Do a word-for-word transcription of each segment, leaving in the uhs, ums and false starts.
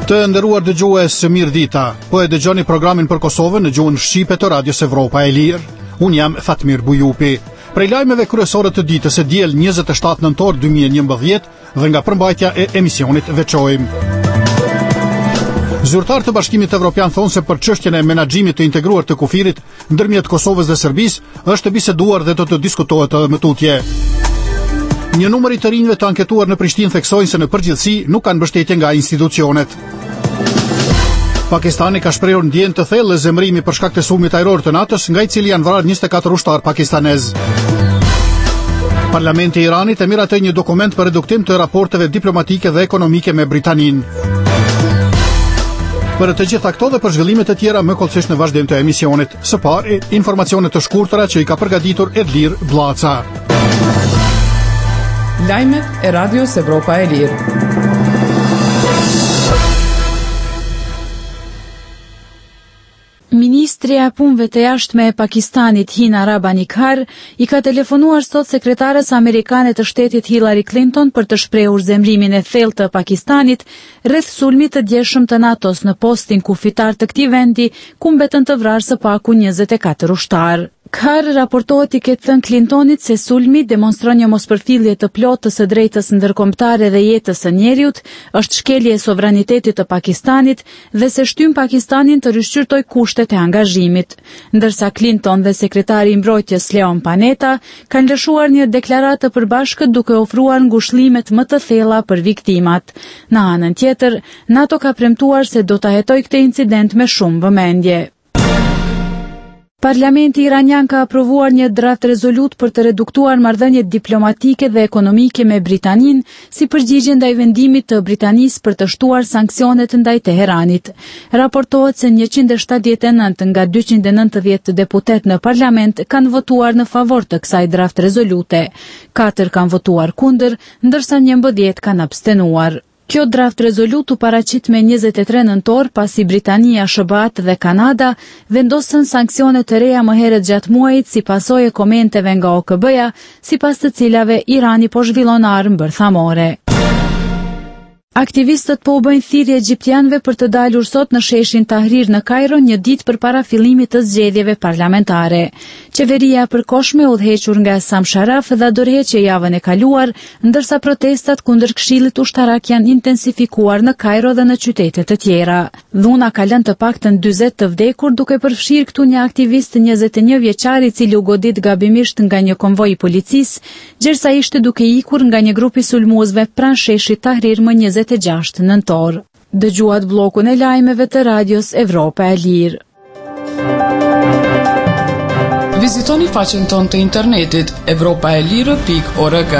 Të nderuar dëgjues, mirëdita. Po e dëgjoni programin për Kosovën në gjuhën shqipe të Radios Evropa e Lirë. Unë jam Fatmir Bujupi. Prej lajmeve kryesore të ditës së diel njëzet e shtatë nëntor dy mijë e njëmbëdhjetë dhe nga përmbajtja e emisionit veçojmë. Zyrtarë të Bashkimit Evropian thonë se për çështjen e menaxhimit të integruar të kufirit ndërmjet Kosovës dhe Serbisë është biseduar dhe do të diskutohet edhe më tutje. Një numër i të rinjve të anketuar në Prishtinë theksojnë se në përgjithësi nuk kanë mbështetje nga institucionet. Pakistani ka shprehur ndjenjë të thellë zemrimi për shkak të sulmit ajror të natës, nga i cili janë vrarë njëzet e katër ushtar pakistanez. Parlamenti i Iranit e miratoi një dokument për reduktim të raporteve diplomatike dhe ekonomike me Britaninë. Për të gjitha këto dhe për zhvillimet e tjera më kollësisht në vazhdim të emisionit. Së pari, informacione të shkurtëra që i ka përgatitur Edlir Blaca. Lajmet e Radios Evropa e Lirë. Ministrja e Punëve të Jashtme e Pakistanit Hina Rabani Kar i ka telefonuar sot sekretarës amerikane të shtetit Hillary Clinton për të shprehur zemrimin e thellë të Pakistanit rreth sulmit të djeshëm të NATO-s në postin kufitar të këtij vendi, ku mbetën të vrarë së paku njëzet e katër ushtar. Kar raportohet i ketë thënë Clintonit se sulmi demonstron një mospërfillje të plotë të së drejtës ndërkombëtare dhe jetës së njeriut, është shkelje e sovranitetit të Pakistanit dhe se shtyn Pakistanin të rishqyrtoj kushtet e angazhimit. Ndërsa Clinton dhe sekretari i mbrojtjes Leon Panetta kanë lëshuar një deklaratë të përbashkët duke ofruar ngushëllimet më të thella për viktimat. Në anën tjetër, NATO ka premtuar se do ta hetojë këtë incident me shumë vëmendje. Parlamenti iranian ka aprovuar një draft rezolut për të reduktuar marrëdhëniet diplomatike dhe ekonomike me Britaninë si përgjigje ndaj vendimit të Britanisë për të shtuar sanksionet ndaj Teheranit. Raportohet se njëqind e shtatëdhjetë e nëntë nga dyqind e nëntëdhjetë deputet në parlament kanë votuar në favor të kësaj draft rezolute. Katër kanë votuar kundër, ndërsa njëmbëdhjetë kanë abstenuar. Kjo draft rezolut u paraqit me njëzet e tre nëntor pasi Britania, S B A dhe Kanada vendosën sanksione të reja më herët gjatë muajit si pasojë e komenteve nga O K B-ja, sipas të cilave Irani po zhvillon armë bërthamore. Aktivistët po u bëjnë thirrje egjiptianëve për të dalur sot në sheshin Tahrir në Kairo një ditë përpara fillimit të zgjedhjeve parlamentare. Qeveria e përkohshme udhëhequr nga Sam Sharaf dha dorëheqje javën e kaluar, ndërsa protestat kundër Këshillit Ushtarak janë intensifikuar në Kairo dhe në qytete të tjera. Dhuna ka lënë të paktën dyzet të vdekur, duke përfshirë këtu një aktivist njëzet e një vjeçar i cili u godit gabimisht nga një konvoj i policisë, gjersa ishte duke ikur nga një grup i sulmuesve pranë sheshit Tahrir më njëzet e gjashtë nëntor. Dëgjuat bllokun e lajmeve të Radios Evropa e Lirë. Vizitoni faqen tonë të internetit evropaelire pikë org.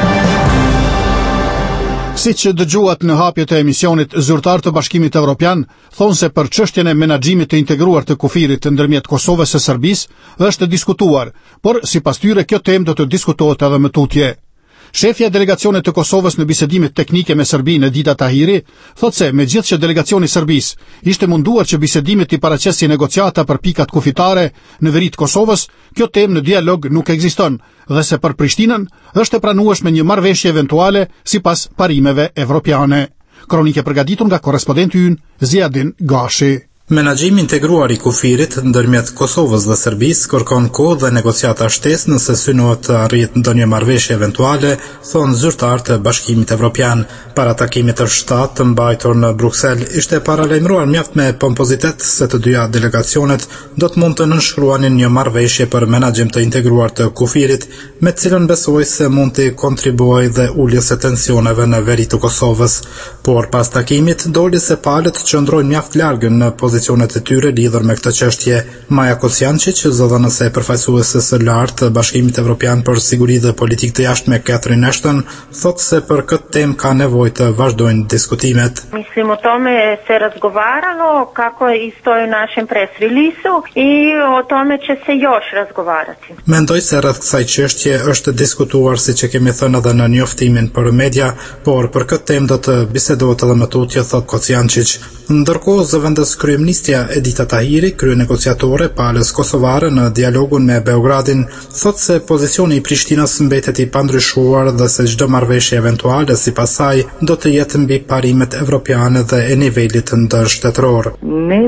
Siç dëgjuat në hapjet e emisionit, zyrtarë të Bashkimit Evropian thonë se për çështjen e menaxhimit të integruar të kufirit ndërmjet Kosovës së Serbisë është diskutuar, por sipas tyre kjo temë do të diskutohet edhe më tutje. Shefja e delegacionit të Kosovës në bisedimet teknike me Serbinë, Edita Tahiri, thotë se megjithëse që delegacioni i Serbisë ishte munduar që bisedimet i paraqesë negociata për pikat kufitare në veri të Kosovës, kjo temë në dialog nuk ekziston dhe se për Prishtinën është e pranueshme një marrëveshje eventuale sipas parimeve evropiane. Kronike përgatitur nga korrespondenti ynë Ziadin Gashi. Menaxhimi integruar i kufirit ndërmjet Kosovës dhe Serbisë kërkon kohë dhe negociata shtesë nëse synohet të arrihet ndonjë marrëveshje eventuale, thonë zyrtarët e Bashkimit Evropian. Para takimit të shtatë të mbajtur në Bruksel, ishte paralajmëruar mjaft me pompozitet se të dyja delegacionet do të mund të nënshkruanin një marrëveshje për menaxhim të integruar të kufirit, me të cilën besoi se mund të kontribuojë dhe uljes së tensioneve në veri të Kosovës. Por pas takimit doli se palët qëndrojnë mjaft larg në pozicionet e tyre lidhur me këtë çështje. Maja Kosjancic, zëdhënëse e përfaqësuese së lartë të Bashkimit Evropian për siguri dhe politikë të jashtme Catherine Ashton, thotë se për këtë temë ka nevojë të vazhdojnë diskutimet. Mislim o tome se razgovaralo kako i stoji u našem press release-u i o tome će se još razgovarati. Mendoj se rreth kësaj çështje është diskutuar siç e kemi thënë edhe në njoftimin për media, por për këtë temë do të bisedohet edhe më tutje, thotë Kosjancic. Ndërkohë, zëvendës kryeministri Kryeministja Edita Tahiri, kryenegociatore palës kosovare në dialogun me Beogradin, thot se pozicioni i Prishtinës mbetet i pandryshuar dhe se çdo marrëveshje eventuale sipas saj do të jetë mbi parimet evropiane dhe e nivelit ndërshtetëror. Ne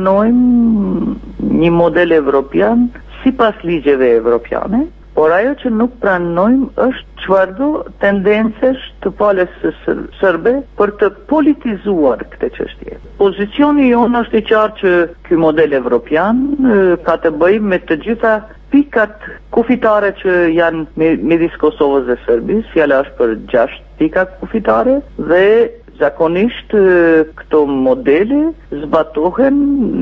pranojmë një model evropian sipas ligjeve evropiane, por ajo që nuk pranojmë është çfarëdo tendencesh të palës së serbe për të politizuar këtë çështje. Pozicioni jonë është i qartë që ky model evropian ka të bëjë me të gjitha pikat kufitare që janë midis Kosovës dhe Serbisë, fjala është për gjashtë pika kufitare dhe zakonisht këto modele zbatohen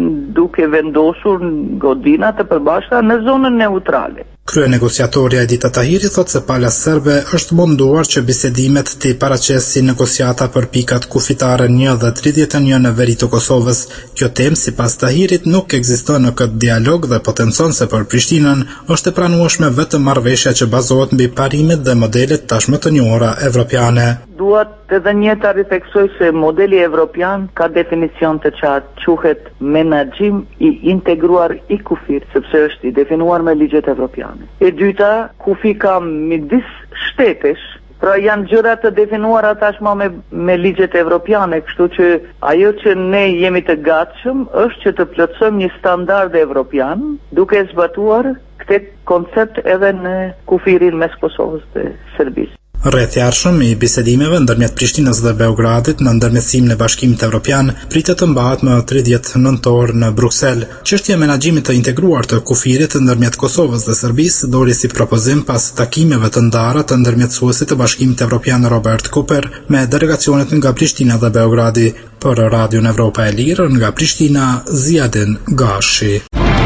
duke vendosur godina të përbashkëta në zonën neutrale. Kryenegociatorja Edita Tahiri thot se pala serbe është munduar që bisedimet të paraqesë si negociata për pikat kufitare një dhe tridhjetë e një në veri të Kosovës. Kjo temë sipas Tahirit nuk ekziston në këtë dialog dhe potencon se për Prishtinën është e pranueshme vetëm marrëveshja që bazohet mbi parimet dhe modelet tashmë të njohura evropiane. Duat edhe një ta rifleksoj se modeli evropian ka definicion të qartë, quhet menaxhim i integruar i kufit, sepse është i definuar me ligjet evropiane. E dyta, kufi ka midis shtetesh, pra janë gjëra të definuara tashmë me, me ligjet evropiane, kështu që ajo që ne jemi të gatshëm është që të plotësojmë një standard evropian, duke zbatuar këtë koncept edhe në kufirin mes Kosovës dhe Serbisë. Rreth jarshëm i bisedimeve ndërmjet Prishtinës dhe Beogradit në ndërmjetësimin e Bashkimit Evropian pritet të mbahet më tridhjetë nëntor në Bruksel. Çështja e menaxhimit të integruar të kufirit ndërmjet Kosovës dhe Serbisë doli si propozim pas takimeve të ndara të ndërmjetësuesit të Bashkimit Evropian Robert Cooper me delegacionet nga Prishtina dhe Beogradi. Për Radion Evropa e Lirë nga Prishtina, Ziadin Gashi.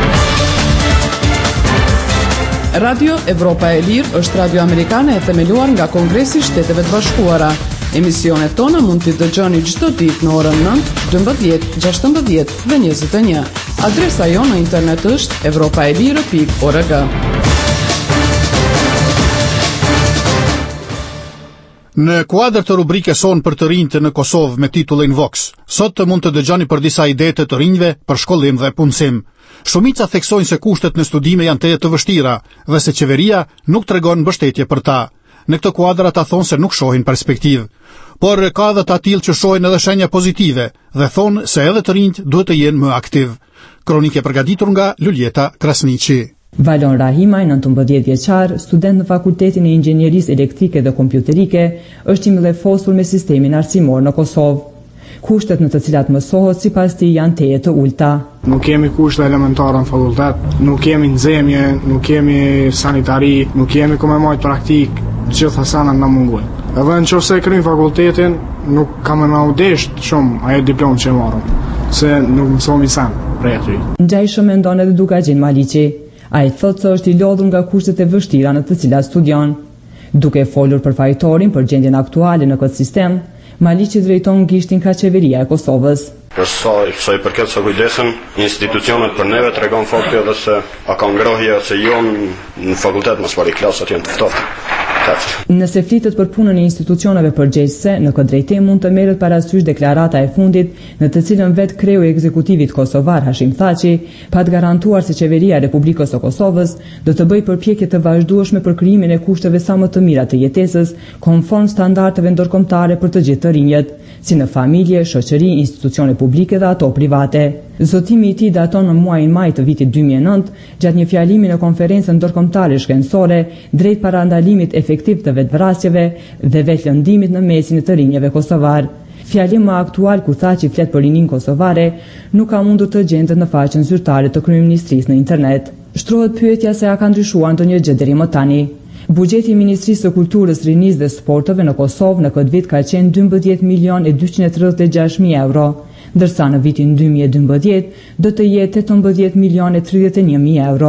Radio Evropa e Lirë është radio amerikane e themeluar nga Kongresi i Shteteve të Bashkuara. Emisionet tona mund t'i dëgjoni çdo ditë në orën nëntë, dymbëdhjetë, gjashtëmbëdhjetë dhe njëzet e një. Adresa jonë në internet është evropaelire pikë org. Në kuadër të rubrikës sonë për të rinjtë në Kosovë me titullin Vox, sot të mund të dëgjoni për disa ide të të rinjve për shkollim dhe punësim. Shumica theksojnë se kushtet në studime janë të të vështira dhe se qeveria nuk tregon mbështetje për ta. Në këtë kuadër ata thonë se nuk shohin perspektivë. Por ka edhe të tillë që shohin edhe shenja pozitive dhe thonë se edhe të rinjt duhet të jenë më aktiv. Kronikë përgatitur nga Luljeta Krasniqi. Valon Rahimaj, nëntëmbëdhjetë vjeçar, student në Fakultetin e Inxhinierisë Elektrike dhe Kompjuterike, është i mbledhosur me sistemin arsimor në Kosovë. Kushtet në të cilat mësohet sipas tij janë teje të ulta. Nuk kemi kushte elementare në fakultet, nuk kemi nxemje, nuk kemi sanitari, nuk kemi ku me marrë praktik, gjitha sana na mungojnë. Edhe nëse kryjm fakultetin, nuk kam më udesh shumë ajo diplomë që marrëm, se nuk mësohemi sa prej aty. Ngjajshëm mendon edhe Dukaxhin Maliqi. Ai thotë se është i lodhur nga kushtet e vështira në të cilat studion. Duke folur për fajtorin për gjendjen aktuale në këtë sistem, Maliqi drejton gishtin ka qeveria e Kosovës. Për sa, sa i përket së kujdesën, institucionet për neve tregon fakti edhe se a ka ngrohje se jo në fakultet mos pari klasat janë të ftohta. Nëse flitet për punën e institucioneve përgjegjëse, në këtë drejtim mund të merret parasysh deklarata e fundit në të cilën vetë kreu i ekzekutivit kosovar Hashim Thaçi pa të garantuar se qeveria e Republikës së Kosovës do të bëjë përpjekje të vazhdueshme për krijimin e kushteve sa më të mira të jetesës, konform standardeve ndërkombëtare për të gjithë të rinjët, si në familje, shoqëri, institucione publike dhe ato private. Zotimi i tij daton në muajin maj të vitit dy mijë e nëntë, gjatë një fjalimi në konferencën ndërkombëtare shkencore drejt parandalimit efektiv të vetvrasjeve dhe vetëlëndimit në mesin e të rinjeve kosovar. Fjalim më aktual ku Thaçi flet për rinin kosovare nuk ka mundur të gjendet në faqen zyrtare të kryeministrisë në internet. Shtrohet pyetja se a ka ndryshuar ndonjë gjë deri më tani. Buxheti i Ministrisë së Kulturës, Rinisë dhe Sporteve në Kosovë në këtë vit ka qenë dymbëdhjetë milion e dyqind e tridhjetë e gjashtë mijë euro, ndërsa në vitin dy mijë e dymbëdhjetë do të jetë tetëmbëdhjetë milion e tridhjetë e një mijë euro.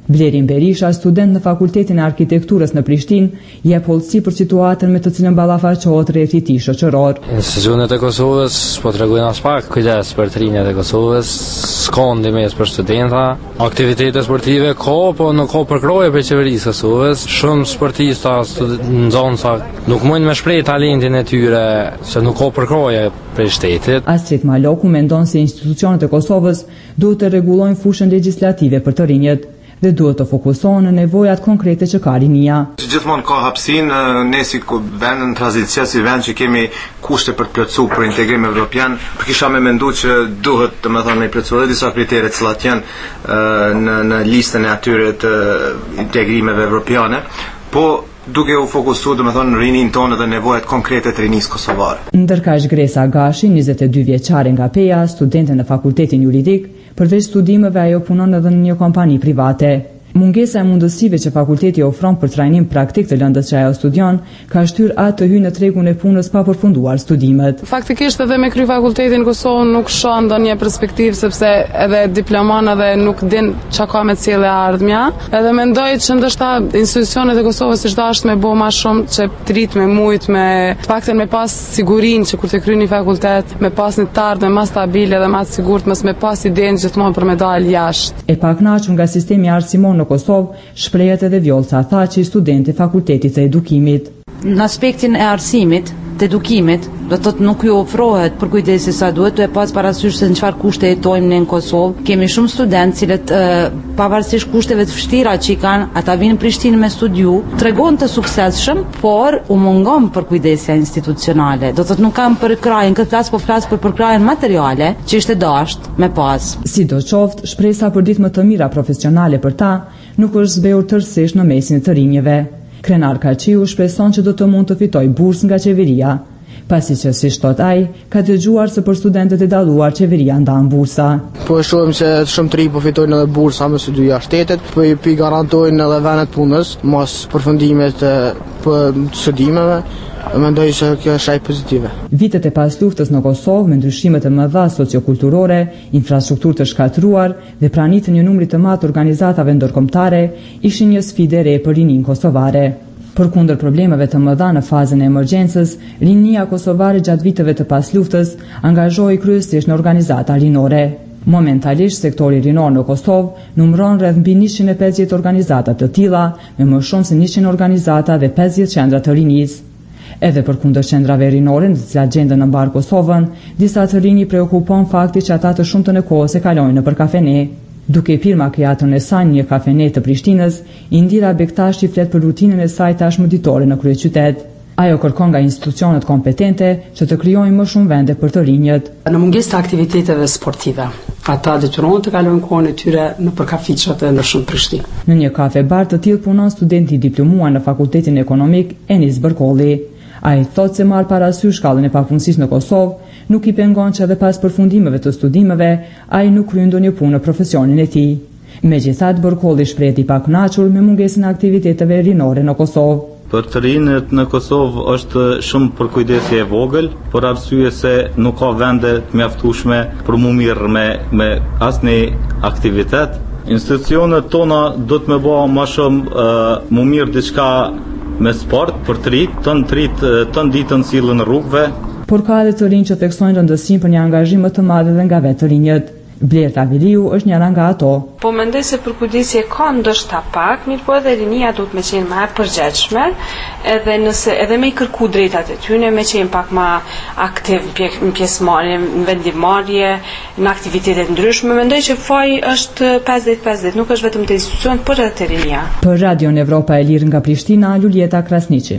Blerin Berisha, student në Fakultetin e Arkitekturës në Prishtinë, jep hollësi për situatën me të cilën ballafaqohet rreth i tij shoqëror. Institucionet e Kosovës po tregojnë as pak kujdes për të rinjat e Kosovës, s'ka ndihmë për studenta, aktivitete sportive ka, po nuk ka përkroje për qeverisë së Kosovës. Shumë sportista nxënësa nuk mundin me shpreh talentin e tyre se nuk ka përkroje për shtetit. Astrid Maloku mendon se institucionet e Kosovës duhet të rregullojnë fushën legjislative për të rinjët dhe duhet të fokusohen në nevojat konkrete që ka rinia. Gjithmonë ka hapësinë, ne si vend në tranzicion, si vend që kemi kushte për të plotësuar për integrim evropian, kisha me menduar që duhet, domethënë, të plotësojë disa kritere të cilat janë në në listën e atyre të integrimeve evropiane, po duke u fokusuar domethënë në rinin tonë dhe nevojat konkrete të rinisë kosovare. Ndërkaq Gresa Gashi, njëzet e dy vjeçare nga Peja, studente në Fakultetin Juridik, përveç studimeve ajo punon edhe në një kompani private. Mungesa e mundësive që fakulteti ofron për trajnim praktik të lëndës që ajo studion, ka shtyr atë të hyjë në tregun e punës pa përfunduar studimet. Faktikisht edhe me kry fakultetin në Kosovë nuk shoh ndonjë perspektivë sepse edhe diploman edhe nuk din çka ka me cilë e ardhmja. Edhe mendoj që ndoshta institucionet e Kosovës siç dashur me bë më shumë që të rrit me mujt, me të paktën me pas sigurinë që kur të kryeni fakultet, me pas një të ardhmë më stabile dhe më të sigurt, mos me pas idenë gjithmonë për me dalë jashtë. E pakënaqur nga sistemi arsimor në Kosovë, shprehet edhe Vjolca Thaçi, student e Fakultetit të Edukimit. Në aspektin e arsimit, të edukimit, do të thotë nuk ju ofrohet për kujdesi sa duhet, të e pas parasysh se në çfarë kushte jetojmë ne në Kosovë. Kemi shumë studentë cilët e, pavarësisht kushteve të vështira që i kanë, ata vinë në Prishtinë me studiu, tregon të suksesshëm, por u mungon për kujdesja institucionale. Do të thotë nuk kanë për krajën, këtë flas po flas për përkrajën materiale, që ishte dashur me pas. Sidoqoftë, shpresa për ditë më të mira profesionale për ta nuk është zbehur tërësisht në mesin e të rinjeve. Krenar Kaqiu shpreson që do të mund të fitoj bursë nga qeveria, pasi që si thot ai, ka dëgjuar se për studentët e dalluar qeveria ndan bursa. Po e shohim se shumë të rinj po fitojnë edhe bursa me studiu jashtë shtetit, po i pi garantojnë edhe vendet punës, mos përfundimet e studimeve. Mendoj se kjo është ajë pozitive. Vitet e pas luftës në Kosovë, me ndryshimet e mëdha sociokulturore, infrastrukturë të shkatruar dhe pranitë të një numri të madh të organizatave ndërkombëtare, ishin një sfidë e re për rinin kosovare. Përkundër problemeve të mëdha në fazën e emergjencës, rinia kosovare gjatë viteve të pas luftës angazhohej kryesisht në organizata rinore. Momentalisht, sektori rinor në Kosovë numëron rreth mbi njëqind e pesëdhjetë organizata të tilla, me më shumë se njëqind organizata dhe pesëdhjetë qendra të rinisë. Edhe për kundër qendrave rinore në të cilat gjenden në mbar Kosovën, disa të rinj preokupon fakti që ata të shumtën e kohës e kalojnë nëpër kafene. Duke pirma kreatën e saj një kafene të Prishtinës, Indira Bektashi flet për rutinën e saj tashmë ditore në kryeqytet. Ajo kërkon nga institucionet kompetente që të krijojnë më shumë vende për të rinjët. Në mungesë të aktiviteteve sportive, ata detyrohen të kalojnë kohën e tyre nëpër kafiçat e ndryshëm Prishtinë. Në një kafe bar të tillë punon studenti i diplomuar në Fakultetin Ekonomik Enis Bërkolli. Ai thotë se marr parasysh shkallën e papunësisë në Kosovë, nuk i pengon që edhe pas përfundimeve të studimeve, ai nuk kryen ndonjë punë në profesionin e tij. Megjithatë, Bërkolli shprehet i pakënaqur me mungesën e aktiviteteve rinore në Kosovë. Për të rinjët në Kosovë është shumë përkujdesje e vogël, për arsye se nuk ka vende të mjaftueshme për mu mirë me, me asnjë aktivitet. Institucionet tona do të më bëjë më shumë uh, mu mirë diçka me sport për të rrit, të në të rrit të në ditën silën në rrugëve. Por ka edhe të rinj që theksojnë rëndësinë për një angazhim më të madh edhe nga vetë të rinjët. Blerta Viliu është njëra nga ato. Po mendoj se përkujdesje ka ndoshta pak, mirë po edhe rinia duhet me qenë më e përgjegjshme, edhe nëse edhe me i kërku drejtat e tyre, me qenë pak më aktiv në pjesëmarrje, në vendimmarrje, në aktivitete të ndryshme. Mendoj që faji është pesëdhjetë pesëdhjetë, nuk është vetëm te institucionet, por edhe te rinia. Për Radion Evropa e Lirë nga Prishtina, Lulieta Krasniqi.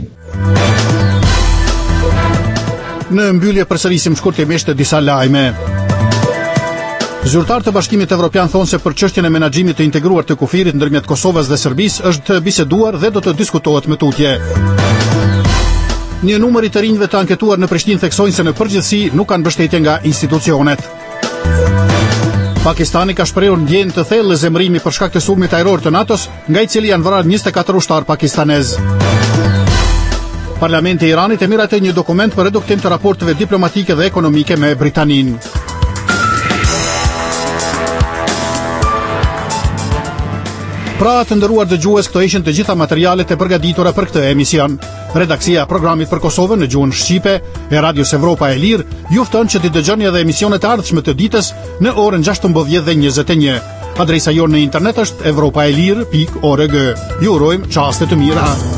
Në mbyllje përsërisim shkurtimisht disa lajme. Zyrtarët e Bashkimit Evropian thonë se për çështjen e menaxhimit të integruar të kufirit ndërmjet Kosovës dhe Serbisë është biseduar dhe do të diskutohet me tutje. Një numër i të rinjve të anketuar në Prishtinë theksojnë se në përgjithësi nuk kanë mbështetje nga institucionet. Pakistani ka shprehur ndjenjë të thellë zemrimi për shkak të sulmit ajror të NATO-s, nga i cili janë vrarë njëzet e katër ushtar pakistanez. Parlamenti i Iranit e miratoi një dokument për reduktim të raporteve diplomatike dhe ekonomike me Britaninë. Pra të nderuar dëgjues, këto ishin të gjitha materialet e përgatitura për këtë emision. Redaksia e programit për Kosovën në gjuhën shqipe e Radios Evropa e Lirë ju fton që të dëgjoni edhe emisionet e ardhshme të ditës në orën gjashtëmbëdhjetë dhe njëzet e një. Adresa jonë në internet është evropaelir pikë org. Ju urojmë çaste të mira.